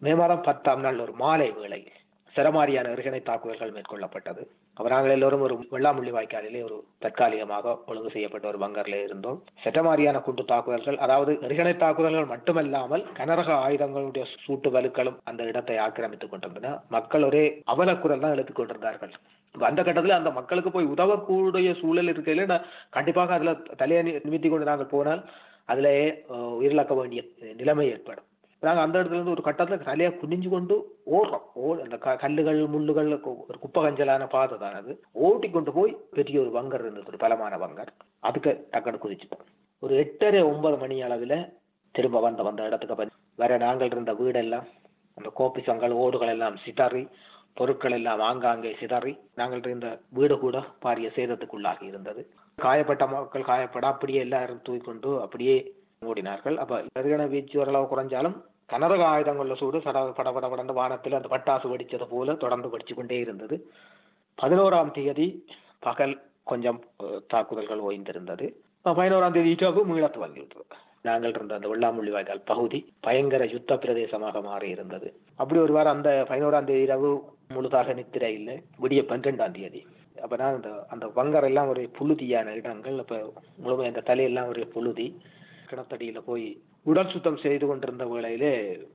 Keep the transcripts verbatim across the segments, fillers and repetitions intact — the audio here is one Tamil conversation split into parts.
மே மாதம் பத்தாம் நாள் ஒரு மாலை வேளை சரமாரியான எறிகணை தாக்குதல்கள் மேற்கொள்ளப்பட்டது. அப்ப நாங்கள் எல்லோரும் ஒரு வெள்ளாமுள்ளி வாய்க்காலிலே ஒரு தற்காலிகமாக ஒழுங்கு செய்யப்பட்ட ஒரு பங்கர்ல இருந்தோம். சட்டமாரியான குண்டு தாக்குதல்கள், அதாவது எறிகணை தாக்குதல்கள் மட்டுமல்லாமல் கனரக ஆயுதங்களுடைய சூட்டு வலுக்களும் அந்த இடத்தை ஆக்கிரமித்துக் கொண்டிருந்தன. மக்கள் ஒரே அவலக்குரல் தான் எழுத்துக் கொண்டிருந்தார்கள். அந்த கட்டத்தில் அந்த மக்களுக்கு போய் உதவக்கூடிய சூழல் இருக்கையில நான் கண்டிப்பாக அதுல தலையை நிமித்தி கொண்டு நாங்கள் போனால் அதிலேயே உயிரிழக்க வேண்டிய நிலைமை ஏற்படும். நாங்கள் அந்த இடத்துல இருந்து ஒரு கட்டத்தில் தலையா குனிஞ்சு கொண்டு ஓடுறோம். ஓ அந்த கல்லுகள் முள்ளுகள் ஒரு குப்பை கஞ்சலான பாதை தான் அது. ஓட்டி கொண்டு போய் பெரிய ஒரு வங்கர் இருந்தது, ஒரு பலமான வங்கர். அதுக்கு டக்குனு குதிச்சுட்டோம். ஒரு எட்டரை ஒன்பது மணி அளவில் திரும்ப வந்த வந்த இடத்துக்கு வேற நாங்கள் இருந்த வீடெல்லாம் அந்த கோப்பி சங்கல் ஓடுகள் எல்லாம் சிதறி, பொருட்கள் எல்லாம் ஆங்காங்கே சிதறி, நாங்கள் இருந்த வீடு கூட பாரிய சேதத்துக்குள்ளாகி இருந்தது. காயப்பட்ட மக்கள் காயப்பட அப்படியே எல்லாரும் தூக்கிக்கொண்டு அப்படியே ஓடினார்கள். அப்ப எறிகணை வீச்சு ஓரளவு குறைஞ்சாலும் கனரக ஆயுதங்கள்ல சூடு சட பட பட படந்து வானத்தில் அந்த பட்டாசு வெடிச்சது போல தொடர்ந்து வெடிச்சு கொண்டே இருந்தது. பதினோராம் தேதி பகல் கொஞ்சம் தாக்குதல்கள் ஓய்ந்திருந்தது. பதினோராம் தேதி இரவு மீள துவங்கிவிட்டது. நாங்கள் இருந்த அந்த வெள்ளாமுள்ளி வாய்க்கால் பகுதி பயங்கர யுத்த பிரதேசமாக மாறி இருந்தது. அப்படி ஒரு வாரம் அந்த பதினோராம் தேதி இரவு முழுதாக நித்திரை இல்லை. விடிய பன்னிரெண்டாம் தேதி அப்பதான் அந்த அந்த வங்கர் எல்லாம் ஒரு புழுதியான இடங்கள். அப்ப முழுமை அந்த தலையெல்லாம் ஒரு புழுதி. கிணத்தடியில போய் உடல் சுத்தம் செய்து கொண்டிருந்த வேளையிலே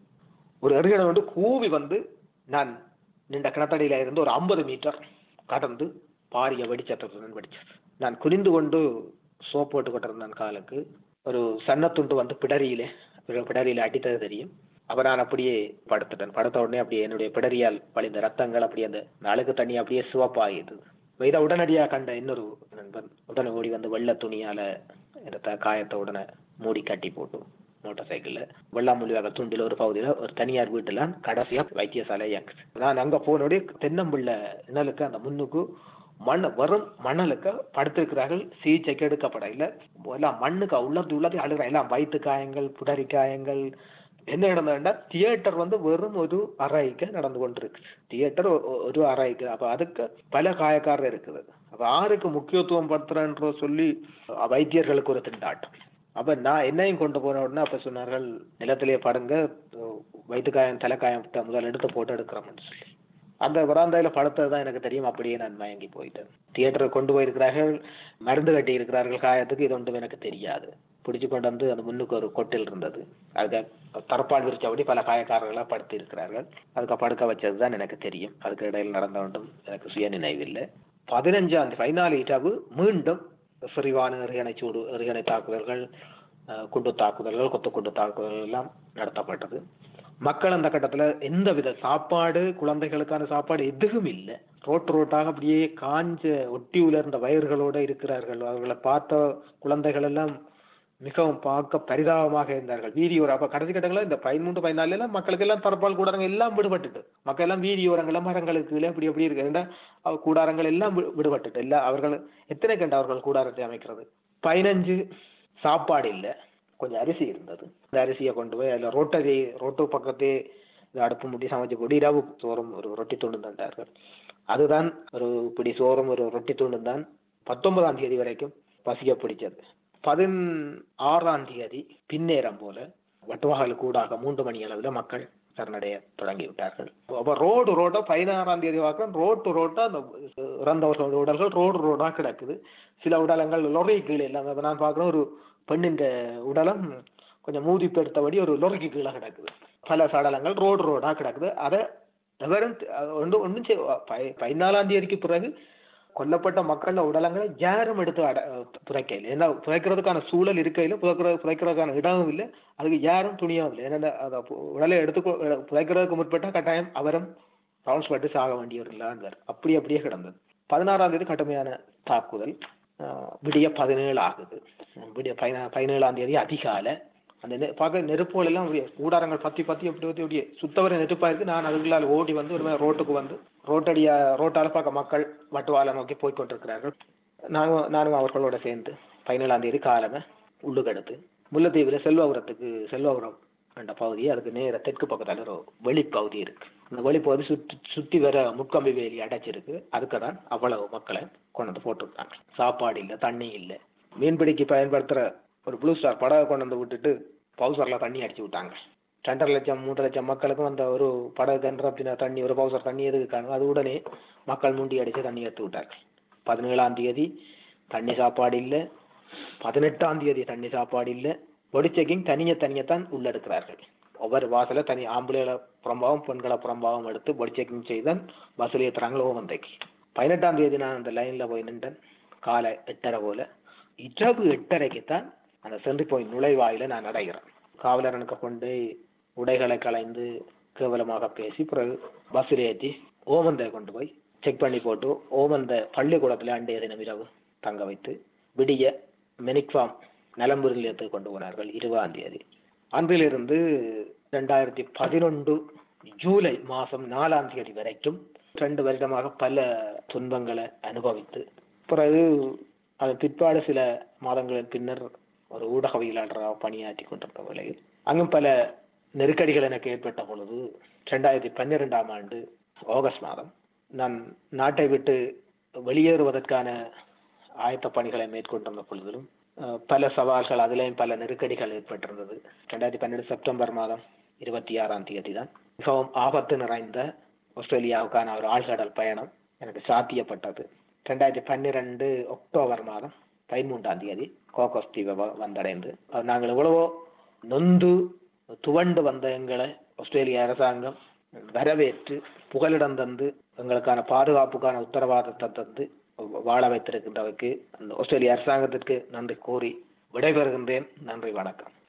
ஒரு எறிகணை வந்து கூவி வந்து நான் நின்ற கிணத்தடியில இருந்து ஒரு ஐம்பது மீட்டர் கடந்து பாரிய வெடிச்சத்துடன் வெடிச்சது. நான் குனிந்து கொண்டு சோப்பு போட்டு கொண்டிருந்தேன் காலுக்கு. ஒரு சன்னத்துண்டு வந்து பிடரியிலே பிடரியில அடித்தது தெரியும். அப்ப நான் அப்படியே படுத்துட்டேன். படுத்த உடனே அப்படியே என்னுடைய பிடரியால் வழிந்த ரத்தங்கள் அப்படியே அந்த நாளுக்கு தண்ணி அப்படியே சிவப்பாகிது. இதை உடனடியாக கண்ட இன்னொரு நண்பன் உடனே ஓடி வந்து வெள்ளை துணியால இந்த காயத்தை உடனே மூடி கட்டி போட்டு மோட்டார் சைக்கிள்ல வெள்ளாமுள்ளியாக துண்டில் ஒரு பகுதியில் ஒரு தனியார் வீட்டுல கடைசியா வைத்தியசாலை இயங்குது. நான் அங்க போனோடைய தென்னம்பிள்ளை நிழலுக்கு அந்த முன்னுக்கு மண் வரும் மணலுக்கு படுத்திருக்கிறார்கள். சிகிச்சைக்கு எடுக்கப்பட இல்லை. எல்லாம் மண்ணுக்கு உள்ளது உள்ளது அழுகிற எல்லாம் வயிற்று காயங்கள், புடரி காயங்கள். என்ன நடந்ததுன்னா தியேட்டர் வந்து வெறும் ஒரு அறைக்கு நடந்து கொண்டிருக்கு. தியேட்டர் ஒரு அறைக்கு. அப்ப அதுக்கு பல காயக்காரர் இருக்குது. அப்ப ஆருக்கு முக்கியத்துவம் படுத்துறன்ற சொல்லி வைத்தியர்களுக்கு ஒரு திண்டாட்டம். அப்ப நான் என்னையும் கொண்டு போன உடனே அப்ப சொன்னார்கள், நிலத்திலேயே படுங்க, வயிற்றுக்காயம் தலைக்காயம் முதல் எடுத்து போட்டு எடுக்கிறோம்னு சொல்லி. அந்த வராந்தாயில படுத்ததுதான் எனக்கு தெரியும். அப்படியே நான் மயங்கி போயிட்டேன். தியேட்டருக்கு கொண்டு போயிருக்கிறார்கள், மருந்து கட்டி இருக்கிறார்கள் காயத்துக்கு. இது ஒன்றும் எனக்கு தெரியாது. பிடிச்சு கொண்டு வந்து அந்த முன்னுக்கு ஒரு கொட்டில் இருந்தது. அதுக்கு தரப்பால் விரிச்சபடி பல காயக்காரர்களா படுத்து இருக்கிறார்கள். அதுக்கு படுக்க வச்சதுதான் எனக்கு தெரியும். அதுக்கு இடையில் நடந்த ஒன்றும் எனக்கு சுய நினைவில்லை. பதினஞ்சாம் பதினாலு இரவு மீண்டும் விரிவான எறிகணை சூடு எறிகணை தாக்குதல்கள், குண்டு தாக்குதல்கள், கொத்து குண்டு தாக்குதல்கள் எல்லாம் நடத்தப்பட்டது. மக்கள் அந்த கட்டத்துல எந்த வித சாப்பாடு, குழந்தைகளுக்கான சாப்பாடு எதுவும் இல்லை. ரோட்டு ரோட்டாக அப்படியே காஞ்ச ஒட்டி உலர்ந்த வயர்களோட இருக்கிறார்கள். அவர்களை பார்த்த குழந்தைகள் எல்லாம் மிகவும் பார்க்க பரிதாபமாக இருந்தார்கள். வீதியோரம் அப்ப கடைசி கட்டங்கள இந்த பதிமூன்று பதினாலுல எல்லாம் மக்களுக்கு எல்லாம் தற்பால் கூடாரங்கள் எல்லாம் விடுபட்டுட்டு மக்கள் எல்லாம் வீதியோரங்கள் மரங்களுக்கு அப்படி எப்படி இருக்கு கூடாரங்கள் எல்லாம் விடுபட்டுட்டு இல்ல. அவர்கள் எத்தனை கண்ட அவர்கள் கூடாரத்தை அமைக்கிறது. பதினஞ்சு சாப்பாடு இல்லை, கொஞ்சம் அரிசி இருந்தது. அந்த அரிசியை கொண்டு போய் அதில் ரோட்டரி ரோட்டு பக்கத்தே அடுப்பு முட்டி சமைச்சு போட்டு இரவு சோறும் ஒரு ரொட்டி துண்டு தந்தார்கள். அதுதான் ஒரு பிடி சோறும் ஒரு ரொட்டி துண்டு தான் பத்தொன்பதாம் தேதி வரைக்கும் பசிய பிடிச்சது. பதினாறாம் தேதி பின்னேறம் போல வட்டுவாகல் கூடாக மூன்று மணி அளவில் மக்கள் சரணடைய தொடங்கி விட்டார்கள். அப்ப ரோடு ரோட்டா பதினாறாம் தேதி வாக்கம் ரோட்டு ரோட்டா அந்த இறந்தவர்கள் உடல்கள் ரோடு ரோடா கிடக்குது. சில உடலங்கள் லொரி கீழே இல்லை. நான் பார்க்குறேன், ஒரு பெண்ணின் உடலம் கொஞ்சம் மூதி பெடுத்தபடி ஒரு லொரிக்கு கீழே கிடக்குது. பல சடலங்கள் ரோடு ரோடா கிடக்குது. அதை எவரும் ஒன்றும் ஒன்றும் பதினாலாம் தேதிக்கு பிறகு கொல்லப்பட்ட மக்கள் உடலங்களை யாரும் எடுத்து அட புதைக்கையில். ஏன்னா புதைக்கிறதுக்கான சூழல் இருக்கையில் புதைக்கிறது புதைக்கிறதுக்கான இடமும் இல்லை. அதுக்கு யாரும் துணியவும் இல்லை. ஏன்னா அதை உடலை எடுத்து புதைக்கிறதுக்கு முற்பட்ட கட்டாயம் அவரும் ரவுண்ட்ஸ் பட்டு சாக வேண்டியவர்களாக அப்படி அப்படியே கிடந்தது. பதினாறாம் தேதி கடுமையான தாக்குதல். விடிய பதினேழு ஆகுது. விடிய பதினா பதினேழாம் தேதி அதிகாலை அந்த பார்க்க நெருப்புகள் எல்லாம் கூடாரங்கள் பத்தி பத்தி எப்படி பத்தி அப்படியே சுத்தவரை நெருப்பா இருக்கு. நான் அதுகளால் ஓடி வந்து ஒரு மாதிரி ரோட்டுக்கு வந்து ரோட்டடியா ரோட்டால பார்க்க மக்கள் வட்டுவாலை நோக்கி போய்கொண்டிருக்கிறார்கள். நானும் நானும் அவர்களோட சேர்ந்து பதினேழாம் தேதி காலமே உள்ளுக்கடுத்து முல்லைத்தீவுல செல்வபுரத்துக்கு செல்வபுரம் என்ற பகுதி, அதுக்கு நேர தெற்கு பக்கத்தால ஒரு வெளிப்பகுதி இருக்கு. அந்த வெளிப்பகுதி சுற்றி சுற்றி வர முட்கம்பி வேலி அடைச்சிருக்கு. அதுக்கு தான் அவ்வளவு மக்களை கொண்டு வந்து போட்டுருக்காங்க. சாப்பாடு இல்லை, தண்ணி இல்லை. மீன்பிடிக்கு பயன்படுத்துற ஒரு ப்ளூ ஸ்டார் படகை கொண்டு வந்து விட்டுட்டு பவுசர்ல தண்ணி அடிச்சு விட்டாங்க. ரெண்டரை லட்சம் மூன்று லட்சம் மக்களுக்கும் அந்த ஒரு படகு கன்ற தண்ணி ஒரு பவுசர் தண்ணி எதுக்காங்க அது உடனே மக்கள் முண்டி அடித்து தண்ணி எடுத்து விட்டார்கள். பதினேழாம் தேதி தண்ணி சாப்பாடு இல்லை, பதினெட்டாம் தேதி தண்ணி சாப்பாடு இல்லை. பொடி செக்கிங் தனியை தனியைத்தான் உள்ளெடுக்கிறார்கள். ஒவ்வொரு வாசல தனி ஆம்பளைகளை புறம்பாவும் பெண்களை புறம்பாவும் எடுத்து பொடி செக்கிங் செய்தான் வசூல் ஏற்றுறாங்களோ வந்தைக்கு. பதினெட்டாம் தேதி நான் அந்த லைனில் போய் நின்றேன் காலை எட்டரை போல. இரவு எட்டரைக்குத்தான் அந்த சென்று போய் நுழைவாயில நான் அடைகிறேன். காவலரனுக்கு கொண்டு உடைகளை கலைந்து கேவலமாக பேசி பிறகு பஸ்ஸில் ஏற்றி ஓமந்தை கொண்டு போய் செக் பண்ணி போட்டு ஓமந்த பள்ளிக்கூடத்தில் அண்டைய தினம் இரவு தங்க வைத்து விடிய மெனிக்ஃபார்ம் நிலம்பூர் நிலையத்துக்கு கொண்டு போனார்கள் இருபதாம் தேதி. அன்றிலிருந்து ரெண்டாயிரத்தி பதினொன்று ஜூலை மாதம் நாலாம் தேதி வரைக்கும் ரெண்டு வருடமாக பல துன்பங்களை அனுபவித்து பிறகு அதன் பிற்பாடு சில மாதங்களின் பின்னர் ஒரு ஊடகவியலாளராக பணியாற்றி கொண்டிருந்த வேளையில் அங்கும் பல நெருக்கடிகள் எனக்கு ஏற்பட்ட பொழுது ரெண்டாயிரத்தி பன்னிரெண்டாம் ஆண்டு ஆகஸ்ட் மாதம் நான் நாட்டை விட்டு வெளியேறுவதற்கான ஆயத்த பணிகளை மேற்கொண்டிருந்த பொழுதிலும் பல சவால்கள் அதிலேயும் பல நெருக்கடிகள் ஏற்பட்டிருந்தது. ரெண்டாயிரத்தி பன்னெண்டு செப்டம்பர் மாதம் இருபத்தி ஆறாம் தேதி தான் மிகவும் ஆபத்து நிறைந்த ஆஸ்திரேலியாவுக்கான ஒரு ஆழ்கடல் பயணம் எனக்கு சாத்தியப்பட்டது. ரெண்டாயிரத்தி பன்னிரெண்டு அக்டோபர் மாதம் பதிமூன்றாம் தேதி கோகோஸ் தீவை வந்தடைந்து நாங்கள் எவ்வளவோ நொந்து துவண்டு வந்த எங்களை ஆஸ்திரேலிய அரசாங்கம் வரவேற்று புகலிடம் தந்து எங்களுக்கான பாதுகாப்புக்கான உத்தரவாதத்தை தந்து வாழ வைத்திருக்கின்றவைக்கு அந்த ஆஸ்திரேலிய அரசாங்கத்திற்கு நன்றி கூறி விடைபெறுகின்றேன். நன்றி, வணக்கம்.